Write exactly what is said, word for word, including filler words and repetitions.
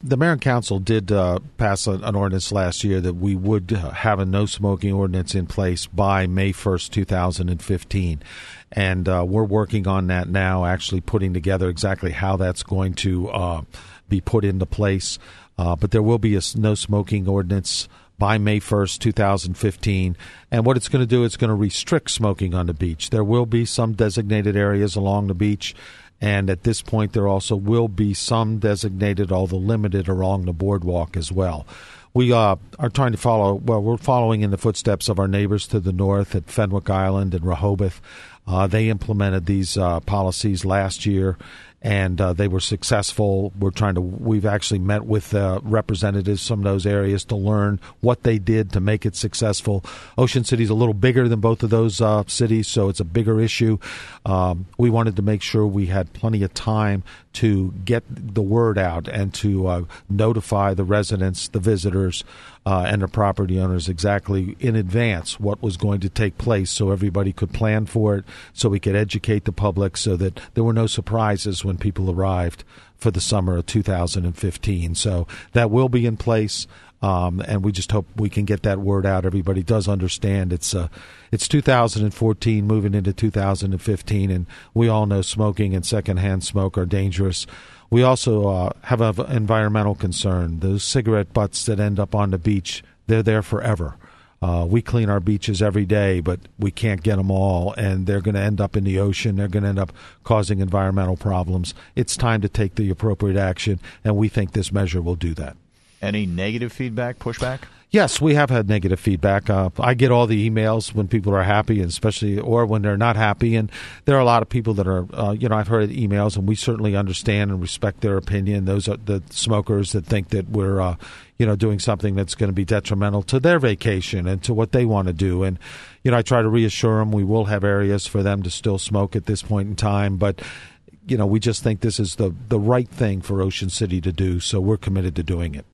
the mayor and council did uh, pass a, an ordinance last year that we would have a no smoking ordinance in place by May first, two thousand fifteen. And uh, we're working on that now, actually putting together exactly how that's going to uh, be put into place. Uh, but there will be a no smoking ordinance by May first, two thousand fifteen. And what it's going to do, it's going to restrict smoking on the beach. There will be some designated areas along the beach. And at this point, there also will be some designated, although limited, along the boardwalk as well. We uh, are trying to follow, well, we're following in the footsteps of our neighbors to the north at Fenwick Island and Rehoboth. Uh, they implemented these uh, policies last year, and uh, they were successful. We're trying to. We've actually met with uh, representatives from those areas to learn what they did to make it successful. Ocean City's a little bigger than both of those uh, cities, so it's a bigger issue. Um, we wanted to make sure we had plenty of time to get the word out and to uh, notify the residents, the visitors, uh, and the property owners exactly in advance what was going to take place, so everybody could plan for it, so we could educate the public, so that there were no surprises when people arrived for the summer of two thousand fifteen. So that will be in place, um, and we just hope we can get that word out. Everybody does understand it's uh, it's two thousand fourteen moving into two thousand fifteen, and we all know smoking and secondhand smoke are dangerous. We also uh, have an environmental concern. Those cigarette butts that end up on the beach, they're there forever. Uh, we clean our beaches every day, but we can't get them all, and they're going to end up in the ocean. They're going to end up causing environmental problems. It's time to take the appropriate action, and we think this measure will do that. Any negative feedback, pushback? Yes, we have had negative feedback. Uh, I get all the emails when people are happy, and especially or when they're not happy. And there are a lot of people that are, uh, you know, I've heard emails, and we certainly understand and respect their opinion. Those are the smokers that think that we're, uh, you know, doing something that's going to be detrimental to their vacation and to what they want to do. And, you know, I try to reassure them we will have areas for them to still smoke at this point in time, but you know, we just think this is the, the right thing for Ocean City to do, so we're committed to doing it.